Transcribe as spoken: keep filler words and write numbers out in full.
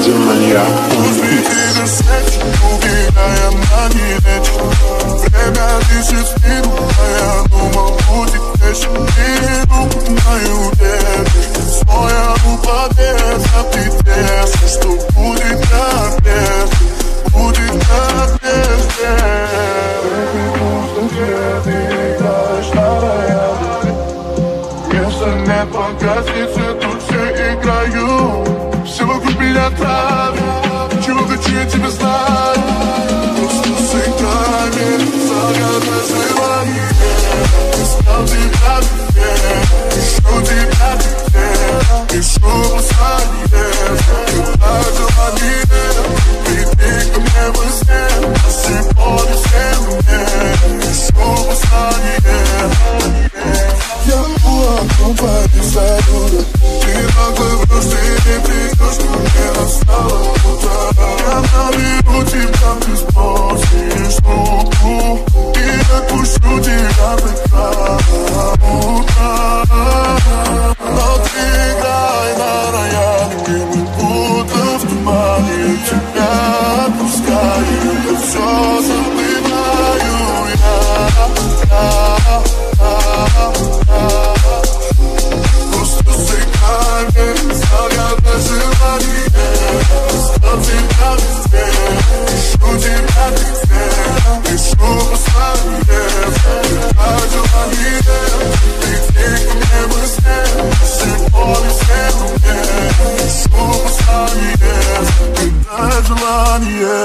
Демония. Время дышит в спину, а я думал, будет вечер. И руку мою держишь, своя упадет, а ты держишь, что будет как прежде, будет как прежде. Ты играешь на рояле, если не погасится, тут все играю. Все вокруг меня травят, чего хочу я тебя знаю. Просто сыграй мне загадное желание. Искал тебя везде, ищу тебя везде, ищу послание, любое желание. Приди ко мне во сне, насыпали все мне, ищу послание. Я могу аккомпаниться туда, ты нагло врешь, ты не придешь, но мне настало утро. Я наберу тебя, ты спросишь руку, и отпущу тебя до края утра. Но ты играй на рояле, и мы будто в тумане. Тебя отпускаю, я все забываю. Я, я, я, я. Просто сыграй мне загадное желание. Искал тебя везде, ищу тебя везде, ищу послание, любое желание. Приди ко мне во сне, насыпали все мне, ищу послание, любое желание.